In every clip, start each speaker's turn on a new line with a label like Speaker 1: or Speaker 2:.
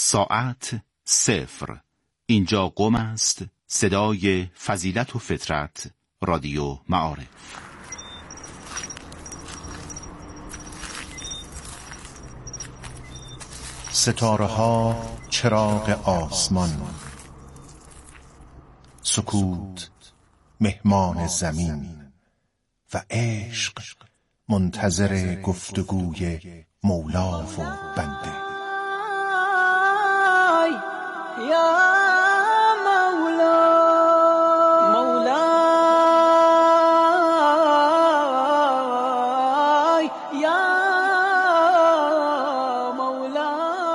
Speaker 1: ساعت 0. اینجا قم است. صدای فضیلت و فطرت. رادیو معارف.
Speaker 2: ستاره ها چراغ آسمان، سکوت مهمان زمین و عشق منتظر گفتگوی مولا و بنده.
Speaker 3: یا مولا مولا یا مولا.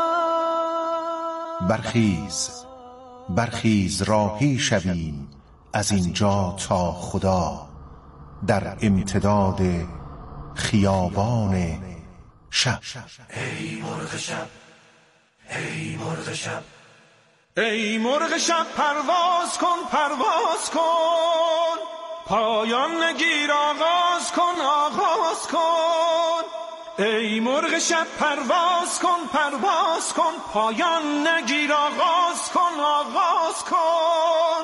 Speaker 2: برخیز راهی شویم از اینجا تا خدا، در امتداد خیابان شب.
Speaker 4: ای مرغ شب، ای مرغ شب،
Speaker 5: ای مرغ شب پرواز کن، پرواز کن، پایان نگیر آغاز کن، آغاز کن. ای مرغ شب پرواز کن، پرواز کن، پایان نگیر آغاز کن، آغاز کن.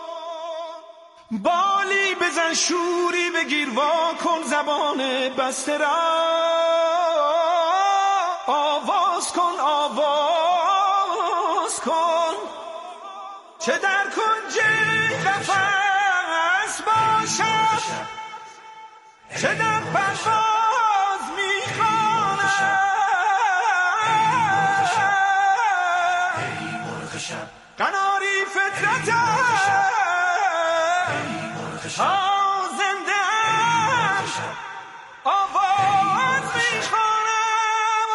Speaker 5: بالی بزن شوری بگیر وا کن، زبان بسته را آواز کن، آواز کن. چه در کنج قفس باشد، چه در پرواز میخواند.
Speaker 4: ای مرغ شب،
Speaker 5: قناری فطرت ها زنده آواز میخوانم.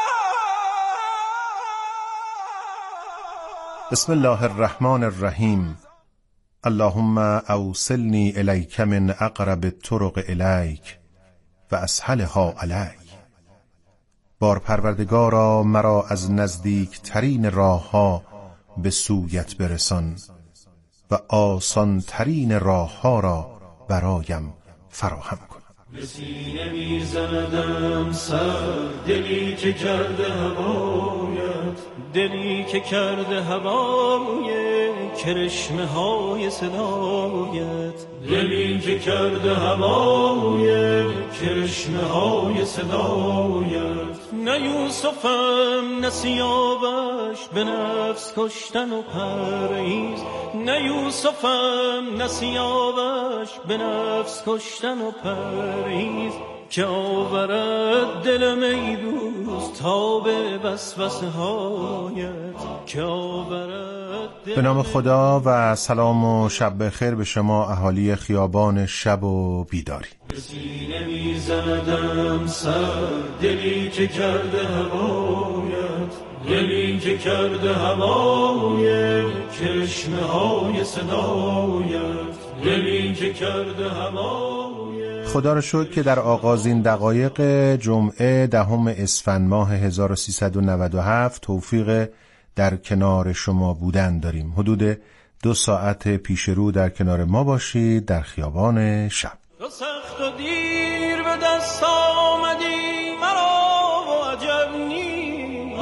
Speaker 2: بسم الله الرحمن الرحیم. اللهم اوصلنی الیک من اقرب الطرق الیک و اسهلها علیک. بار پروردگارا مرا از نزدیک ترین راه ها به سویت برسان و آسان ترین راه ها را برایم فراهم کن.
Speaker 4: به سینه میزندم سر، دلی که کرده هوایت، دلی که کرده هوای کرشمه های صدایت، دلی که کرده هوای کرشمه های صدایت. نه یوسفم نه سیاوش به نفس کشتن و پرهیز، نه یوسفم نه سیاوش به نفس کشتن و پرهیز، که آورد دلم ای دوست تا به وسوسه هایت، که آورد دلم.
Speaker 2: به نام خدا و سلام و شب بخیر به شما اهالی خیابان شب و بیداری.
Speaker 4: به سینه میزندم سر، دلی که کرده هوایت، دلی که کرده هوای کرشمه های صدایت، دلی که کرده هوای.
Speaker 2: خدا را شکر که در آغازین دقایق جمعه 10 اسفند ماه 1397 توفیق در کنار شما بودن داریم. حدود 2 ساعت پیش رو در کنار ما باشید در خیابان شب.
Speaker 4: تو سخت و دیر به دست آمدی مرا و عجب نیست،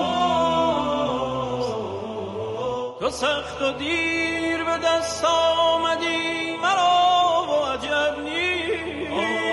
Speaker 4: تو سخت و دیر به دست آمدی مرا و عجب نیست.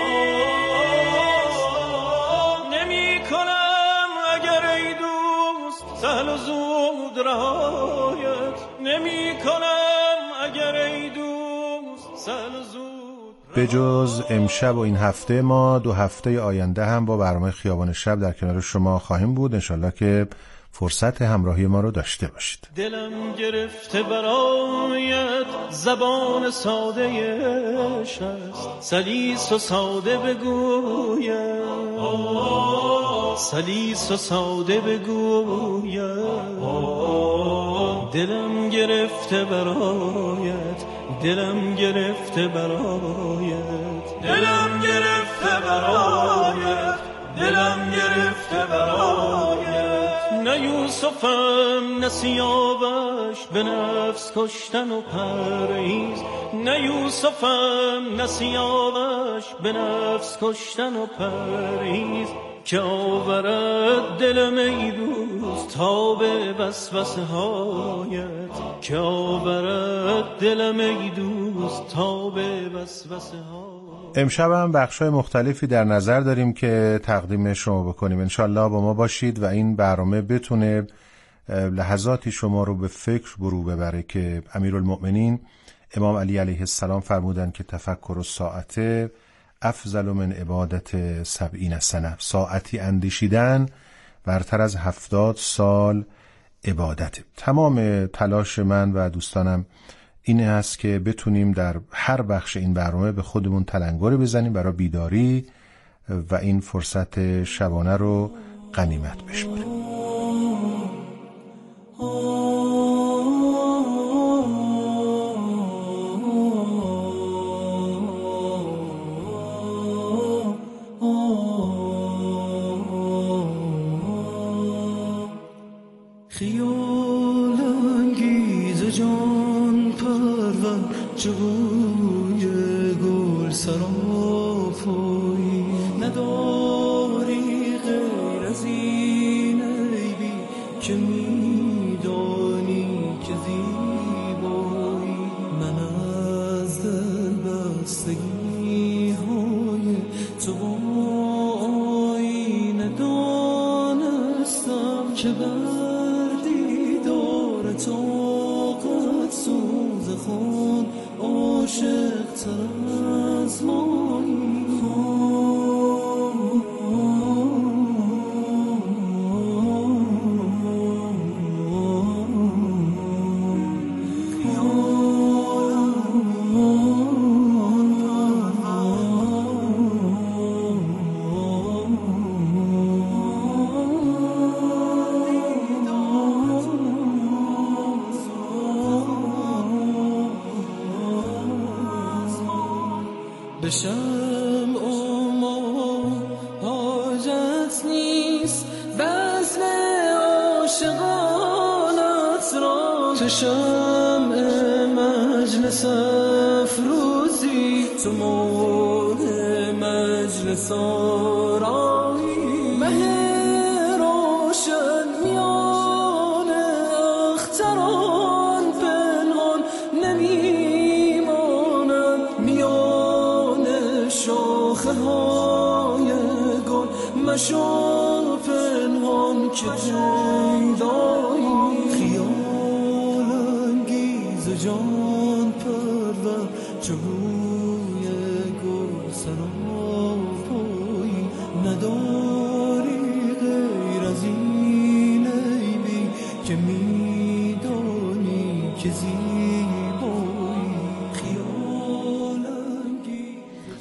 Speaker 4: نمی کنم اگر ای دوست سهل و زود رهایت، نمی کنم اگر ای دوست سهل و زود.
Speaker 2: به جز امشب و این هفته ما 2 هفته آینده هم با برنامه خیابان شب در کنار شما خواهیم بود. انشالله که فرصت همراهی ما رو داشته باشید.
Speaker 4: دلم گرفته برایت زبان ساده عشق است، سلیس و ساده بگویم، سلیس و ساده بگویم. دلم گرفته برایت، دلم گرفته برایت، دلم گرفته برایت، دلم گرفته برایت. نه یوسفم نه سیاوش به نفس کشتن و پرهیز، نه یوسفم نه سیاوش به نفس کشتن و پرهیز، که آورد دلم ای دوست دوست تا به وسوسه هایت که آورد دلم ای دوست تا به وسوسه هایت.
Speaker 2: امشب هم بخشای مختلفی در نظر داریم که تقدیم شما بکنیم. انشالله با ما باشید و این برنامه بتونه لحظاتی شما رو به فکر برو ببره که امیرالمؤمنین امام علی علیه السلام فرمودن که تفکر الساعه افضل من عبادت 70 سنه. ساعتی اندیشیدن برتر از 70 سال عبادت. تمام تلاش من و دوستانم این است که بتونیم در هر بخش این برنامه به خودمون تلنگری بزنیم برای بیداری و این فرصت شبانه رو غنیمت بشماریم.
Speaker 3: خیال انگیز جان پرور جوی گل سراپایی نداری غیر از این عیبی که میدانی که زیبایی. من از دل بستگی های تو با آینه دانستم که طاقت سوز خود عاشق تر از مایی. بشم اما حاجت نیست بزم عاشقانت را، تو شمع مجلس افروزی، تو مور مجلس آرایی، مه روشن میان اختران پنهان نمیماند، میان شاخه های گل مشو پنهان که پیدایی. خیال انگیز جان پرور جوی گل سراپایی نداری غیر از این عیبی که میدانی که زیبایی. خیال انگیز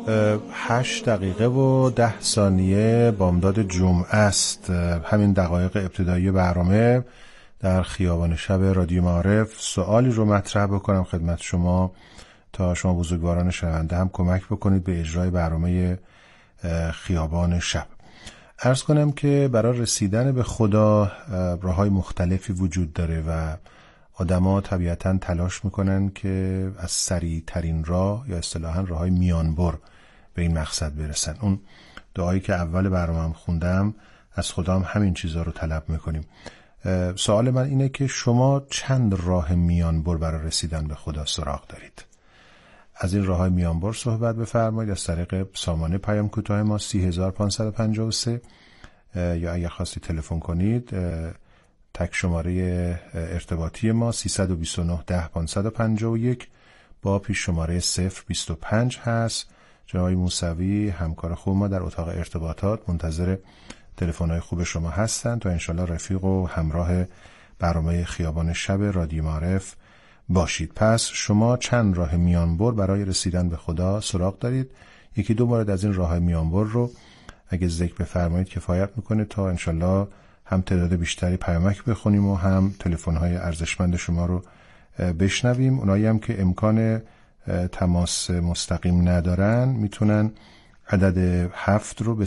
Speaker 2: 8 دقیقه و 10 ثانیه بامداد جمعه است. همین دقایق ابتدایی برنامه در خیابان شب رادیو معارف سوالی رو مطرح بکنم خدمت شما تا شما بزرگواران شنونده هم کمک بکنید به اجرای برنامه خیابان شب. عرض کنم که برای رسیدن به خدا راه‌های مختلفی وجود داره و آدم‌ها طبیعتاً تلاش میکنن که از سریع ترین راه یا اصطلاحاً راه‌های میانبر به این مقصد برسن. اون دعایی که اول برنامه‌ام خوندم از خدا هم همین چیزا رو طلب میکنیم. سوال من اینه که شما چند راه میانبر برای رسیدن به خدا سراغ دارید؟ از این راه‌های میانبر صحبت بفرمایید از طریق سامانه پیام کوتاه ما 30553 یا اگه خواستی تلفن کنید تک شماره ارتباطی ما 329 10 551 با پیش شماره 025 هست. جناب موسوی همکار خوب ما در اتاق ارتباطات منتظر تلفن‌های خوب شما هستن تا انشالله رفیق و همراه برنامه خیابان شب رادیو معارف باشید. پس شما چند راه میانبر برای رسیدن به خدا سراغ دارید؟ یکی دو مورد از این راه میانبر رو اگه ذکر بفرمایید کفایت میکنه تا انشالله هم تعداد بیشتری پیامک بخونیم و هم تلفن‌های ارزشمند شما رو بشنویم. اونایی هم که امکان تماس مستقیم ندارن میتونن عدد 7 رو به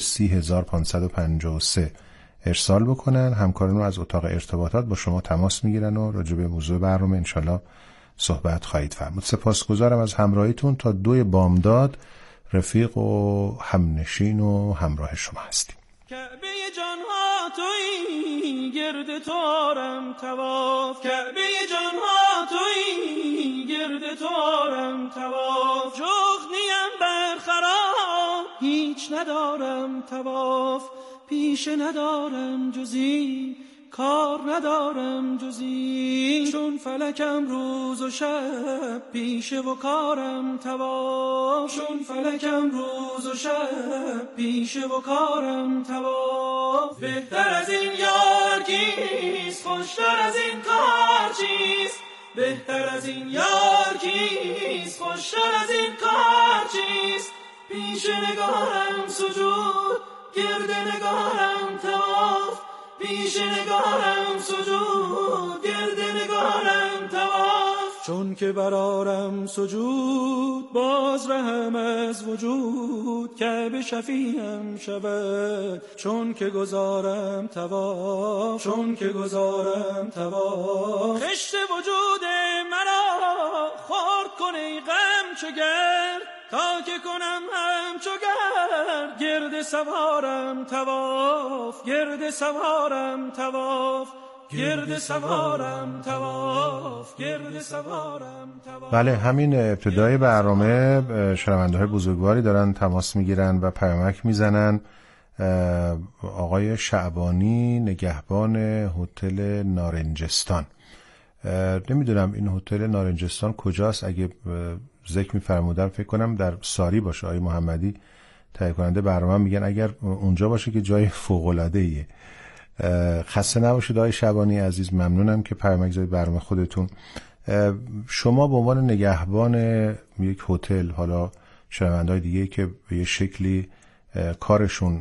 Speaker 2: 30553 ارسال بکنن. همکاران رو از اتاق ارتباطات با شما تماس میگیرن و راجع به موضوع برنامه انشالله صحبت خواهید فرمود. سپاسگزارم از همراهیتون. تا 2 بامداد رفیق و همنشین و همراه شما هستیم.
Speaker 4: کعبه جانها تویی گرد تو آرم طواف، کعبه جانها تویی گرد تو آرم طواف، جغد نیم برخراب هیچ ندارم طواف، پیشه ندارم جزی کار ندارم جزی، چون فلکم روز و شب پیشه و کارم طواف، چون فلکم روز و شب پیشه و کارم طواف. بهتر از این یار کیست، خوشتر از این کار چیست، بهتر از این یار کیست، خوشتر از این کار چیست، پیش نگارم سجود گرد نگارم طواف، پیش نگارم سجود گرد نگارم طواف، چون که برارم سجود باز رهم از وجود، کعبه شفیعم شود چون که گذارم طواف، چون که گذارم طواف. خشت وجود مرا خورد کن ای غم چو گرد، تا که کنم همچو گرد گرد سوارم طواف، گرد سوارم طواف، گرد سوارم طواف، گرد سوارم طواف.
Speaker 2: بله، همین ابتدای برنامه شنونده‌های بزرگواری دارن تماس میگیرن و پیامک میزنن. آقای شعبانی، نگهبان هتل نارنجستان. نمیدونم این هتل نارنجستان کجاست، اگه ذکر می‌فرمودن فکر کنم در ساری باشه. آقای محمدی تهیه کننده برنامه میگن اگر اونجا باشه که جای فوق‌العاده‌ایه. خسته نباشید آقای شعبانی عزیز، ممنونم که پیامک زدید برنامه خودتون. شما به عنوان نگهبان یک هتل، حالا شنونده‌های دیگه که به یه شکلی کارشون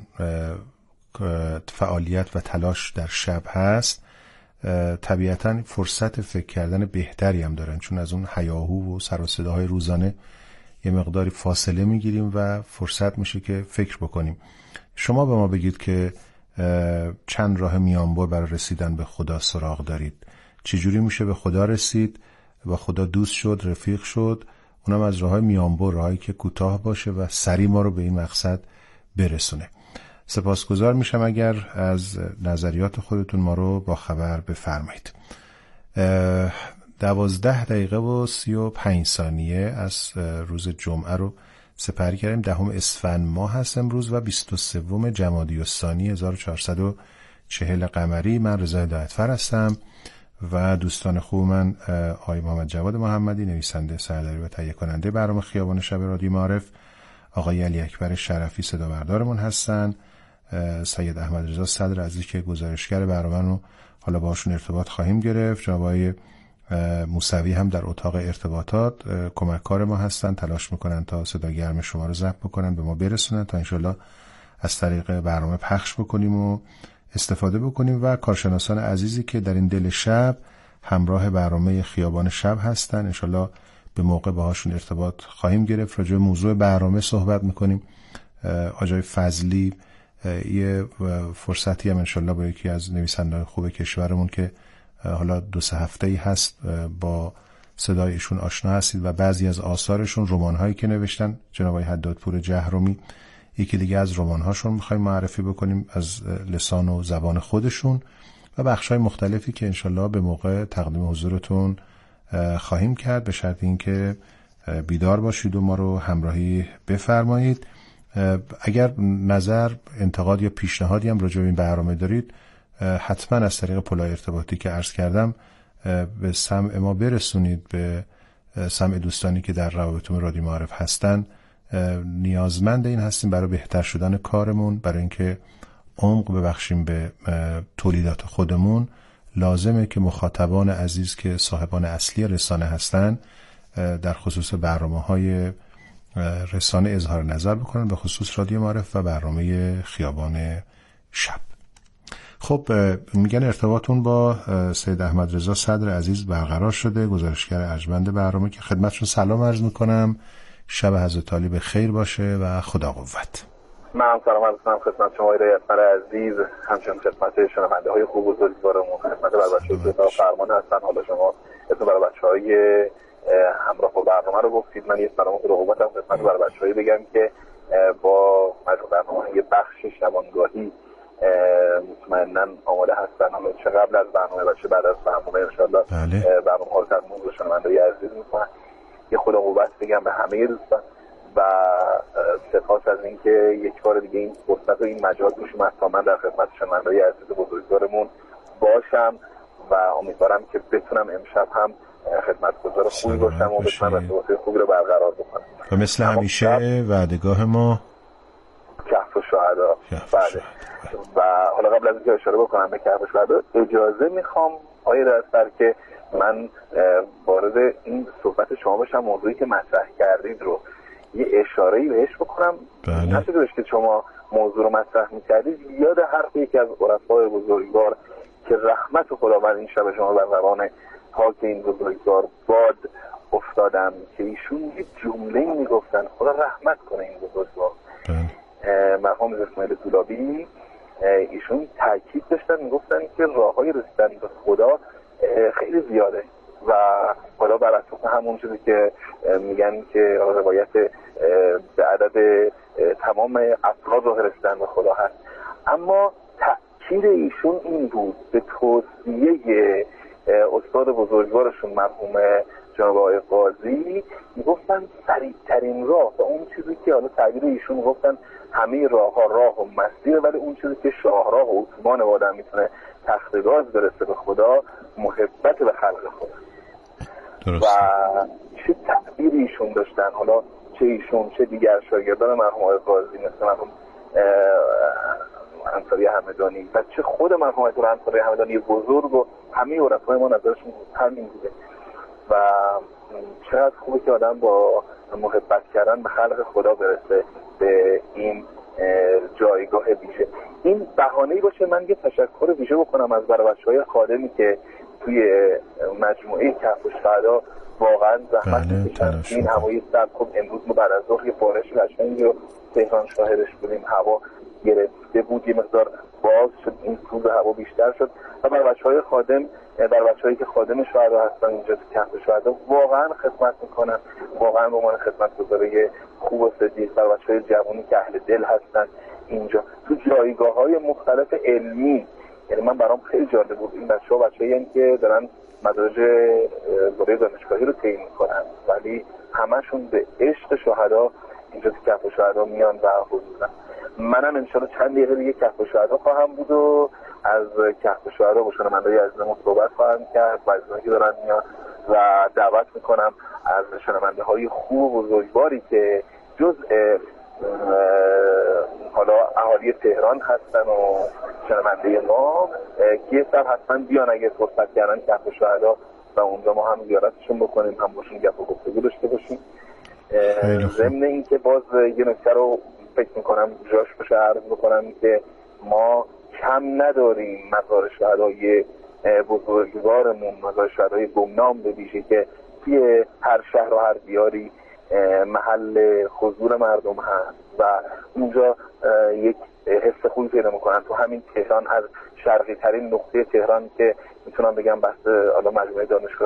Speaker 2: فعالیت و تلاش در شب هست، طبیعتاً فرصت فکر کردن بهتری هم دارن، چون از اون هیاهو و سر و صداهای روزانه یه مقداری فاصله میگیریم و فرصت میشه که فکر بکنیم. شما به ما بگید که چند راه میانبر برای رسیدن به خدا سراغ دارید؟ چجوری میشه به خدا رسید؟ با خدا دوست شد، رفیق شد، اونم از راههای میانبر، راهایی که کوتاه باشه و سریع ما رو به این مقصد برسونه. سپاسگزار میشم اگر از نظریات خودتون ما رو با خبر بفرمایید. 12 دقیقه و 35 ثانیه از روز جمعه رو سپری کردیم. 10 اسفند ماه هست امروز و 23 جمادی الثانی 1440 قمری. من رضا هدایتفر هستم و دوستان خوب من آقای محمد جواد محمدی، نویسنده سردری و تهیه کننده برنامه خیابان شب رادیو معارف، آقای علی اکبر شرفی صدا بردارمون هستن، سید احمد رضا صدر عزیز که گزارشگر برنامه رو حالا باشون ارتباط خواهیم گرفت، جناب آقای موسوی هم در اتاق ارتباطات کمککار ما هستن، تلاش میکنن تا صدا گرم شما رو ضبط بکنن، به ما برسونن تا انشالله از طریق برنامه پخش بکنیم و استفاده بکنیم. و کارشناسان عزیزی که در این دل شب همراه برنامه خیابان شب هستن، انشالله به موقع باهاشون ارتباط خواهیم گرفت. راجع به موضوع برنامه صحبت میکنیم. آقای فضلی یه فرصتی هم انشالله با یکی از نویسنده‌های خوب کشورمون که حالا 2-3 هفته‌ای هست با صدایشون آشنا هستید و بعضی از آثارشون، رمان‌هایی که نوشتن، جناب آقای حدادپور جهرمی، یکی دیگه از رمان‌هاشون می‌خوایم معرفی بکنیم از لسان و زبان خودشون و بخش‌های مختلفی که انشالله به موقع تقدیم حضورتون خواهیم کرد، به شرط اینکه بیدار باشید و ما رو همراهی بفرمایید. اگر نظر، انتقاد یا پیشنهادی هم راجع به این برنامه دارید، حتما از طریق پلای ارتباطی که عرض کردم به سمع ما برسونید، به سمع دوستانی که در روابط رادیو معارف هستن. نیازمند این هستیم برای بهتر شدن کارمون، برای اینکه عمق ببخشیم به تولیدات خودمون. لازمه که مخاطبان عزیز که صاحبان اصلی رسانه هستن در خصوص برنامه‌های رسانه اظهار نظر بکنن، به خصوص رادیو معارف و برنامه خیابان شب. خب میگن ارتباطون با سید احمد رضا صدر عزیز برقرار شده، گزارشگر ارجمند برنامه، که خدمتشون سلام عرض میکنم. شب حضرت علی به خیر باشه و خدا قوت.
Speaker 6: من سلام عرض میکنم خدمت شما رادیوگر عزیز، همچنین خدمت شنونده های خوب و بزرگوارمون، خدمت بچه‌های اتاق فرمان هستن. حالا شما اسم برای بچه‌های همراه با برنامه رو گفتید، من یه سلام رقابت هم خدمت برای بچه‌های بگم که با مجموع برنامه یه بخش شبانگاهی هستن، حالا چه قبل از برنامه و چه بعد از برنامه انشالله برنامه ها رو تقدیم به شنونده‌های عزیز میکنم. یه خدا قوت بگم به همه دوستان و سپاس از اینکه یک بار دیگه این فرصت و این مجال رو شما تا من در خدمت شنونده‌های عزیز بزرگوارمون باشم و امیدوارم که بتونم امشب هم خدمتگزار خوبی باشم و بتونم ارتباط خوبی رو برقرار بکنم.
Speaker 2: و مثل همیشه وعدهگاه ما
Speaker 6: کهف الشهدا. بله. و حالا قبل از اینکه اشاره بکنم به کهف الشهدا اجازه میخوام آقای رئیس‌فر که من وارد این صحبت شما باشم، موضوعی که مطرح کردید رو یه اشاره‌ای بهش بکنم. نشده که شما موضوع رو مطرح می‌کردید یاد حرف یکی از عرفای بزرگوار که رحمت خداوند این شب شما بر روان پاک این بزرگوار باد افتادم که ایشون یه جمله‌ای میگفتن خدا رحمت کنه این بزرگوار. مرحوم اسماعیل طولابی ایشون تاکید داشتن میگفتن که راه‌های رسیدن به خدا خیلی زیاده و خدا بر اساس همون چیزی که میگن که روایت به عدد تمام افراد راه رسیدن به خدا هست، اما تأکید ایشون این بود به توصیه استاد بزرگوارشون مرحوم جناب آقای قاضی، میگفتن سریع‌ترین راه و اون چیزی که حالا تعبیر ایشون گفتن همه راه‌ها راه و مسیر، ولی اون چیزی که شاهراه و اتوبان و آدم میتونه تخت گاز برسه به خدا محبت به خلق خدا. درست. و چه تعبیری ایشون داشتن، حالا چه ایشون چه دیگر شاگردان مرحوم آقای قاضی مثل مرحوم انصاری همدانی و چه خود مرحوم انصاری همدانی بزرگ و همه عرفای ما نظرشون همین بوده و چقدر خوبه که آدم با محبت کردن به خلق خدا برسه به این جایگاه ویژه. این بهانه‌ای باشه من یه تشکر ویژه بکنم از بچه‌های خادمی که توی مجموعه کهف الشهدا واقعا زحمت می‌کشن. این هوای سرد خوب امروز ما بعد از ظهر یه بارش قشنگی رو تهران شاهدش بودیم، هوا گرفته بود، یه مقدار باز شد، این سوز هوا بیشتر شد و بر بچه‌های خادم، بر بچه‌هایی که خادم شهدا هستن اینجا تو کهف الشهدا واقعا خدمت میکنن، واقعا به عنوان خدمتگزاری خوب و صدیق، بر بچه‌های جوانی که اهل دل هستن اینجا تو جایگاه‌های مختلف علمی. یعنی من برام خیلی جالب بود این بچه‌هایی که دارن مدارج دوره دانشگاهی رو طی میکنن ولی همشون به عشق شهدا اینجا تو کهف الشهدا میان و حضورن. منم انشالله چند دقیقه دیگه کهف الشهدا خواهم بود و از کهف الشهدا با شنونده‌های عزیزمون صحبت خواهم کرد و عزیزانی که دارن میان و دعوت میکنم از شنونده‌های خوب و بزرگواری که جزء حالا اهالی تهران هستن و شنونده ما که یه سر حتما بیان اگه فرصت کردن کهف الشهدا و اونجا ما هم زیارتشون بکنیم، هم باشون گپ و گفتگو داشته باشیم. ضمن این که باز یه نکته رو فکر میکنم جاش باشه عرض بکنم که ما کم نداریم مزار شهدای بزرگوارمون، مزار شهدای گمنام به ویژه که توی هر شهر و هر دیاری محل حضور مردم هست و اونجا یک حس خوبی پیدا میکنن. تو همین تهران از شرقی ترین نقطه تهران که میتونم بگم بحث حالا مجموعه دانشگاه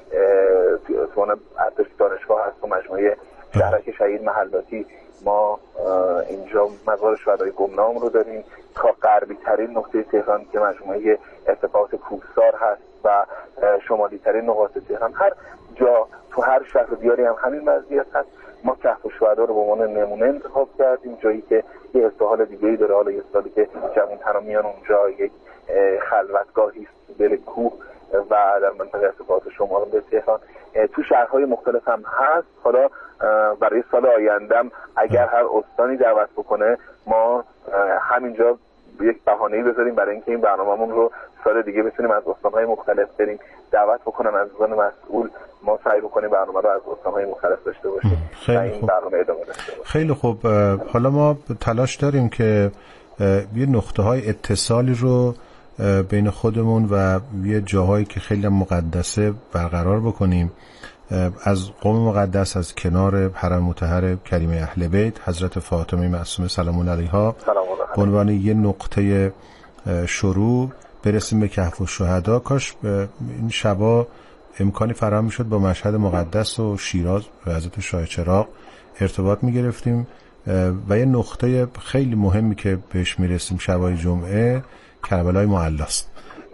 Speaker 6: توان ارتش دانشگاه هست و مجموعه شهرک شهید محلاتی، ما اینجا مزار شهدای گمنام رو داریم تا غربی ترین نقطه تهران که مجموعه ارتفاعات کوهسار هست و شمالی ترین نقاط تهران. هر جا تو هر شهر و دیاری هم همین وضعیت هست. ما کهف الشهدا رو به عنوان نمونه انتخاب کردیم، جایی که یه ارتحال دیگه‌ای داره. حالا یه سالی که جوان‌ترا میان اونجا، یک خلوتگاهی است دل کوه و در منطقه ارتفاعات شمال به تهران. تو شهرهای مختلف هم هست. حالا برای سال آیندهم اگر هر استانی دعوت بکنه ما همینجا یک بهانه‌ای بذاریم برای اینکه این برنامه‌مون رو سال دیگه بتونیم از استان‌های مختلف بریم دعوت بکنن عزیزان مسئول، ما سعی بکنیم برنامه رو از استان‌های مختلف داشته باشیم و این برنامه ادامه داشته باشه.
Speaker 2: خیلی خوب. حالا ما تلاش داریم که یه نقطه‌های اتصالی رو بین خودمون و یه جاهایی که خیلی مقدسه برقرار بکنیم. از قوم مقدس، از کنار حرم مطهر کریم اهل بیت حضرت فاطمه معصومه سلام الله علیها به عنوان یه نقطه شروع برسیم به کهف الشهدا. کاش این شبا امکانی فراهم میشد با مشهد مقدس و شیراز و حضرت شاه چراغ ارتباط میگرفتیم و یه نقطه خیلی مهمی که بهش میرسیم شبای جمعه کربلای معلاست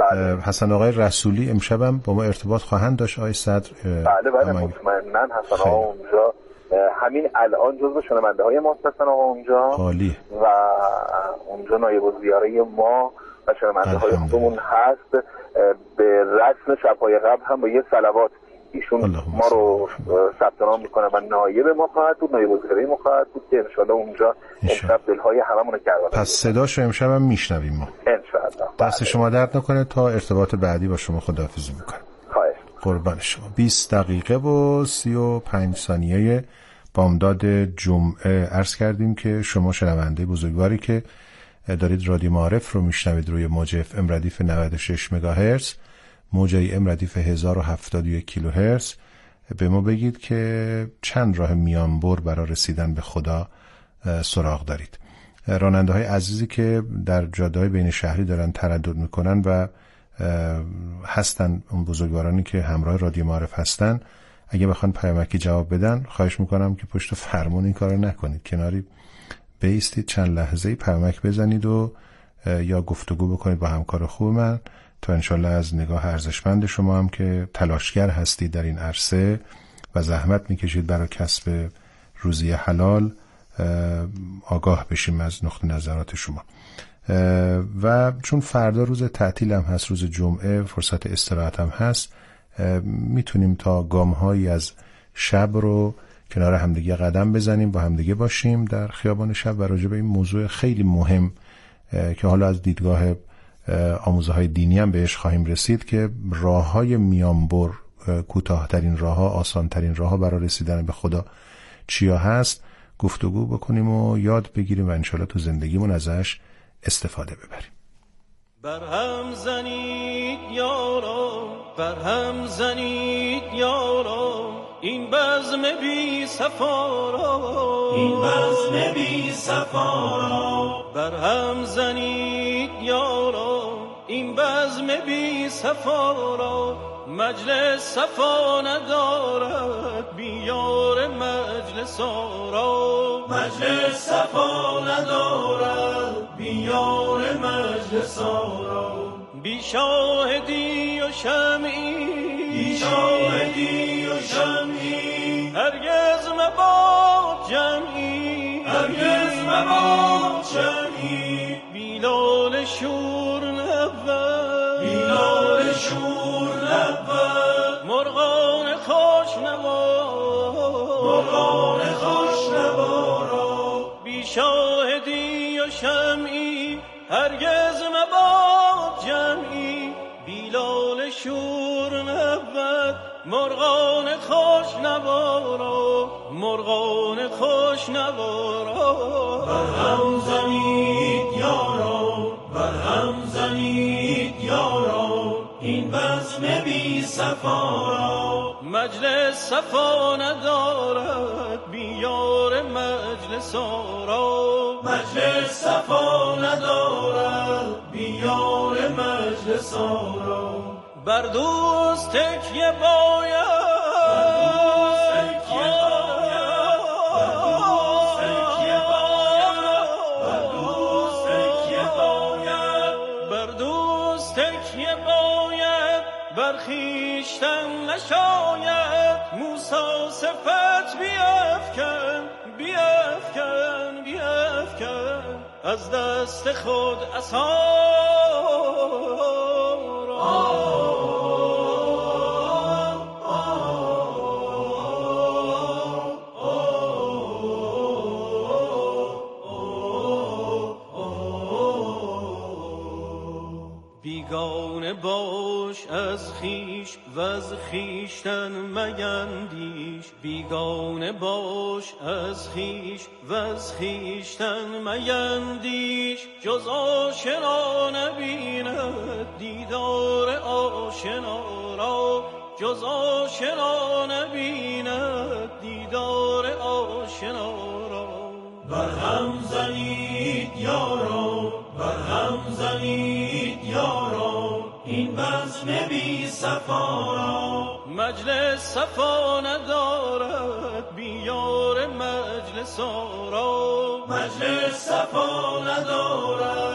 Speaker 2: حسن آقای رسولی امشب هم با ما ارتباط خواهند داشت آقای صدر؟
Speaker 6: بله مطمئناً حسن آقا اونجا همین الان جزو شنونده های ما هستن آقا اونجا. عالی. و اونجا نایب الزیاره ما و شنونده های خودمون هست. به رسم شب‌های قبل هم با یه صلوات ایشون ما رو ثبت نام میکنه و نایب ما خواهد بود، نایب الزیاره ما خواهد بود که انشالله اونجا امشب دلهای هممون رو کرده.
Speaker 2: پس صداش رو امشب هم میشنویم ما انشالله. دست شما درد نکنه. تا ارتباط بعدی با شما خداحافظی میکنم. خواهش. قربان شما. 20 دقیقه و 35 ثانیه بامداد جمعه عرض کردیم که شما شنونده بزرگواری که دارید رادیو معارف رو میشنوید روی موج اف ام ردیف 96 مگاهرتز، موج ای ام ردیف 1071 کیلوهرتز، به ما بگید که چند راه میانبر برای رسیدن به خدا سراغ دارید. راننده های عزیزی که در جاده‌های بین شهری دارن تردد میکنن و هستن، اون بزرگوارانی که همراه رادیو معارف هستن، اگه بخوان پیامکی جواب بدن خواهش میکنم که پشت فرمون این کارو نکنید، کناری بیستید چند لحظه‌ای پیامک بزنید و یا گفتگو بکنید با همکار خوب من تا انشالله از نگاه ارزشمند شما هم که تلاشگر هستید در این عرصه و زحمت میکشید برای کسب روزی حلال آگاه بشیم از نقطه نظرات شما. و چون فردا روز تعطیل هم هست، روز جمعه فرصت استراحت هم هست، میتونیم تا گام‌هایی از شب رو کنار همدیگه قدم بزنیم، با همدیگه باشیم در خیابان شب و راجع به این موضوع خیلی مهم که حالا از دیدگاه آموزه‌های دینی هم بهش خواهیم رسید که راه‌های میانبر، کوتاه‌ترین راه‌ها، آسان‌ترین راه‌ها برای رسیدن به خدا چیا هست، گفتگو بکنیم و یاد بگیریم و انشالله تو زندگیمون ازش استفاده ببریم.
Speaker 4: برهم زنید یارا، برهم زنید یارا، این بزم بی صفارا، این بزم بی صفارا. برهم زنید یارا، این بزم بی صفارا، مجلس صفا ندارد بیار مجلس آرا، مجلس صفا ندارد بیار مجلس آرا. بی شاهدی و شمعی، بی شاهدی و شمعی، هرگز مباد جمعی، هرگز مباد جمعی. بیلال شور نبود، بیلال شور نبود، مرغان خوش نوا، مرغان خوش نوا را. بی شاهدی و شمعی، هرگز مباد جمعی. بیلال شور نبود، مرغان خوش نوا را، مرغان خوش نوا را. برهم زنید یارا، برهم زنید یارا، این بزم بی صفا را، مجلس صفا ندارد بیار مجلس آرا، مجلس صفا ندارد بیار مجلس آرا. بر دوست تکیه باید، برخیشتن نشاید، موسی صفت بیفکن، بیفکن، بیفکن، از دست خود عصا را. بیگانه باش از خویش وز خویشتن میندیش، بیگانه باش از خویش وز خویشتن میندیش. جز آشنا نبیند دیدار آشنا را، جز آشنا نبیند دیدار آشنا را. برهم زنید یارا، برهم زنید یارا، این بزم بی صفا را، مجلس صفا ندارد بیار مجلس آرا، مجلس صفا ندارد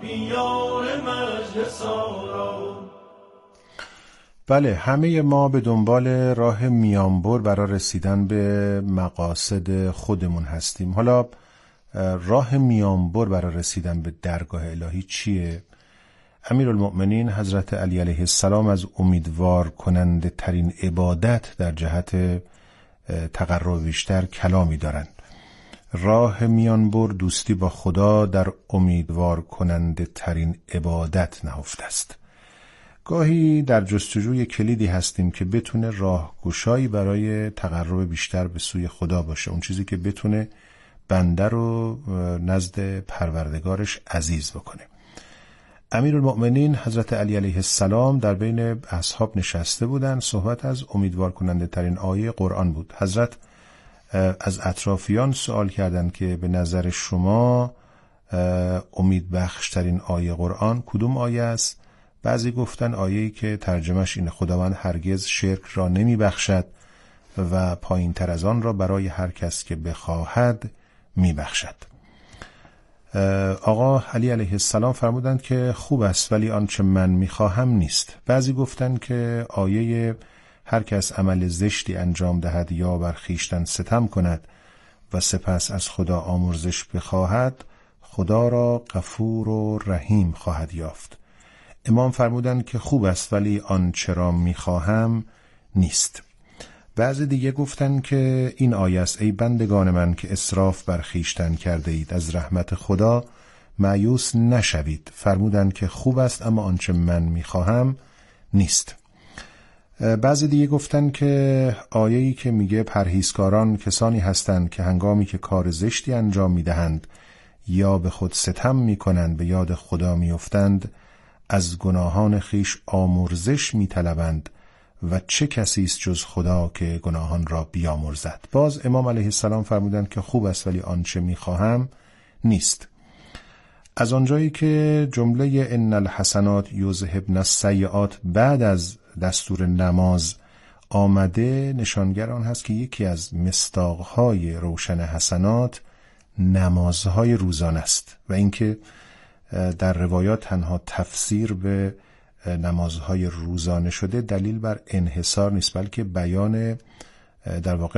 Speaker 4: میان مجلس آرا.
Speaker 2: بله، همه ما به دنبال راه میانبر برای رسیدن به مقاصد خودمون هستیم. حالا راه میانبر برای رسیدن به درگاه الهی چیه؟ امیرالمؤمنین حضرت علی علیه السلام از امیدوار کننده ترین عبادت در جهت تقرب بیشتر کلامی دارند. راه میانبر دوستی با خدا در امیدوار کننده ترین عبادت نهفته است. گاهی در جستجوی کلیدی هستیم که بتونه راهگشایی برای تقرب بیشتر به سوی خدا باشه، اون چیزی که بتونه بنده رو نزد پروردگارش عزیز بکنه. امیرالمؤمنین حضرت علی علیه السلام در بین اصحاب نشسته بودند. صحبت از امیدوار کننده ترین آیه قرآن بود. حضرت از اطرافیان سوال کردند که به نظر شما امید بخش ترین آیه قرآن کدوم آیه است؟ بعضی گفتن آیه‌ای که ترجمهش اینه: خداوند هرگز شرک را نمی بخشد و پایین تر از آن را برای هر کس که بخواهد می بخشد. آقا علی علیه السلام فرمودند که خوب است ولی آنچه من می خواهم نیست. بعضی گفتند که آیه هر کس عمل زشتی انجام دهد یا بر خویشتن ستم کند و سپس از خدا آمرزش بخواهد، خدا را غفور و رحیم خواهد یافت. امام فرمودند که خوب است ولی آنچه را می‌خواهم نیست. بعضی دیگه گفتند که این آیه است: ای بندگان من که اسراف بر خویشتن کرده اید، از رحمت خدا مایوس نشوید. فرمودند که خوب است اما آنچه من می‌خواهم نیست. بعضی دیگه گفتند که آیه‌ای که میگه پرهیزکاران کسانی هستند که هنگامی که کار زشتی انجام میدهند یا به خود ستم میکنند به یاد خدا میافتند، از گناهان خیش آمرزش میطلبند و چه کسی است جز خدا که گناهان را بیامرزد. باز امام علیه السلام فرمودند که خوب است ولی آنچه میخواهم نیست. از آنجایی که جمله ان الحسنات یذهبن السیئات بعد از دستور نماز آمده، نشانگر آن هست که یکی از مصداقهای روشن حسنات نمازهای روزانه است و اینکه در روایات تنها تفسیر به نمازهای روزانه شده دلیل بر انحصار نیست، بلکه بیان در واقع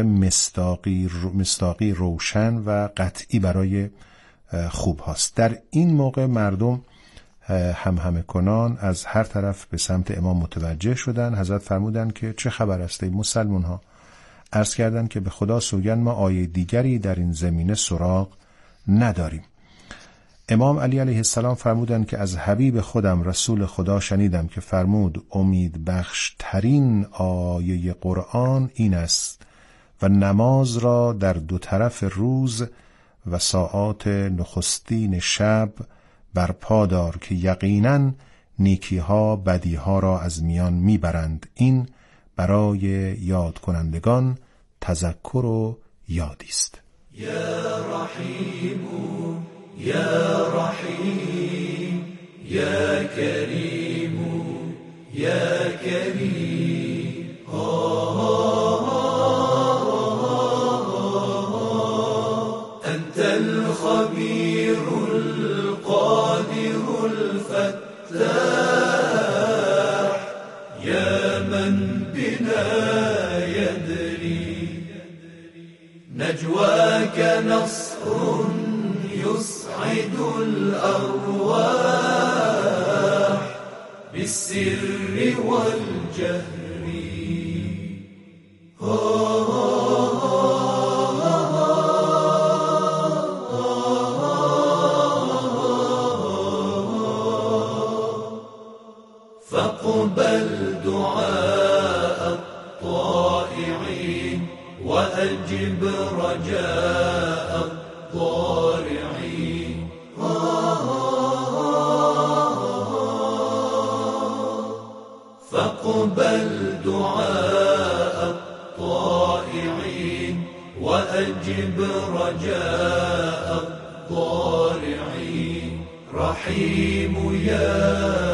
Speaker 2: مصداقی روشن و قطعی برای خوب هاست. در این موقع مردم همه کنان از هر طرف به سمت امام متوجه شدن. حضرت فرمودند که چه خبر است ای مسلمان ها؟ عرض کردند که به خدا سوگند ما آیه دیگری در این زمینه سراغ نداریم. امام علی علیه السلام فرمودند که از حبیب خودم رسول خدا شنیدم که فرمود امید بخش ترین آیه قرآن این است و نماز را در دو طرف روز و ساعات نخستین شب برپا دار که یقیناً نیکی‌ها بدی‌ها را از میان میبرند. این برای یاد کنندگان تذکر و یادی است.
Speaker 3: یا رحیم یا رحیم یا کریم یا کریم انت الخبیر القادر الفتاح یا من بنا يدري نجواك نصر يسعد الأرواح بالسر والجهر فاقبل دعاء الطائعين وأجب رجاء الضارعين فاقبل دعاء الطائعين وأجب رجاء الضارعين رحيم يا